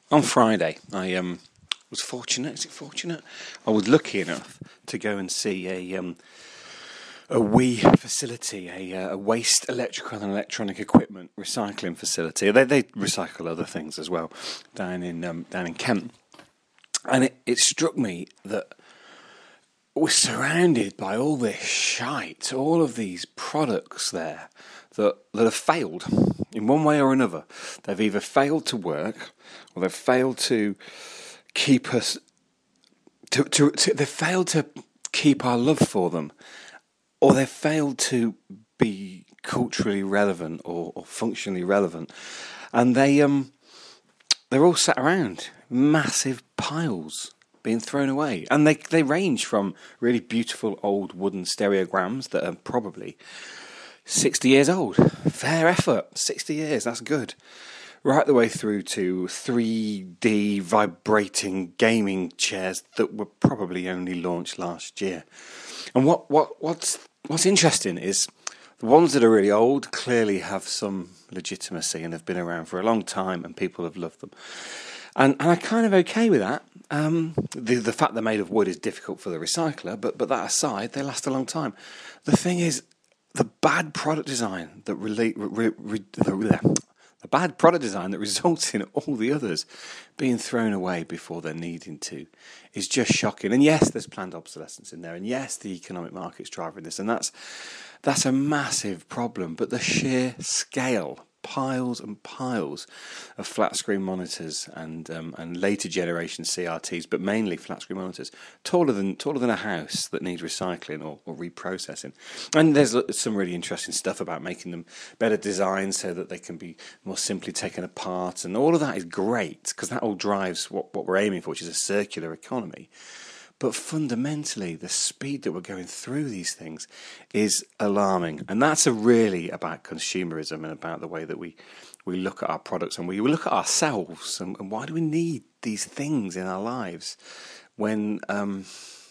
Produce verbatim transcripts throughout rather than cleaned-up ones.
On Friday, I um, was fortunate. Is it fortunate? I was lucky enough to go and see a um, a WEEE facility, a, a waste electrical and electronic equipment recycling facility. They they recycle other things as well down in um, down in Kent, and it, it struck me that we're surrounded by all this shite, all of these products there that that have failed in one way or another. They've either failed to work, or they've failed to keep us. To, to, to they've failed to keep our love for them, or they've failed to be culturally relevant or, or functionally relevant, and they um they're all sat around, massive piles being thrown away, and they they range from really beautiful old wooden stereograms that are probably sixty years old. Fair effort, sixty years, that's good. Right the way through to three D vibrating gaming chairs that were probably only launched last year. And what, what what's what's interesting is the ones that are really old clearly have some legitimacy and have been around for a long time, and people have loved them. And, and I'm kind of okay with that. Um, the the fact they're made of wood is difficult for the recycler, but but that aside, they last a long time. The thing is, the bad product design that relate re, re, the, the bad product design that results in all the others being thrown away before they're needing to is just shocking. And yes, there's planned obsolescence in there, and yes, the economic market's driving this, and that's that's a massive problem. But the sheer scale, piles and piles of flat screen monitors and um, and later generation C R Ts, but mainly flat screen monitors, taller than taller than a house that needs recycling or, or reprocessing. And there's some really interesting stuff about making them better designed so that they can be more simply taken apart, and all of that is great because that all drives what, what we're aiming for, which is a circular economy. But fundamentally, the speed that we're going through these things is alarming. And that's a really about consumerism and about the way that we, we look at our products and we look at ourselves. And, and why do we need these things in our lives when um,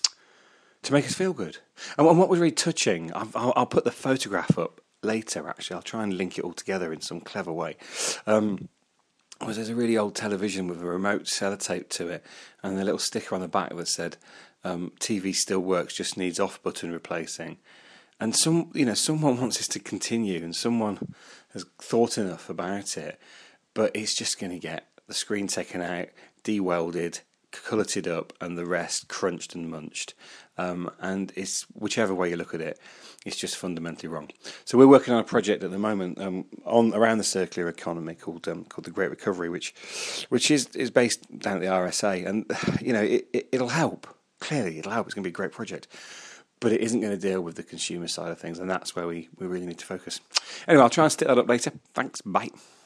to make us feel good? And, and what was really touching, I'll, I'll put the photograph up later, actually. I'll try and link it all together in some clever way. Um was there's a really old television with a remote sellotape to it and a little sticker on the back that said um, T V still works, just needs off button replacing. And some, you know, someone wants this to continue, and someone has thought enough about it, but it's just going to get the screen taken out, de-welded, culleted up, and the rest crunched and munched. Um, and it's whichever way you look at it, it's just fundamentally wrong. So we're working on a project at the moment um, on around the circular economy called um, called the Great Recovery, which which is, is based down at the R S A, and you know it, it, it'll help. Clearly, it'll help. It's going to be a great project, but it isn't going to deal with the consumer side of things, and that's where we, we really need to focus. Anyway, I'll try and stick that up later. Thanks. Bye.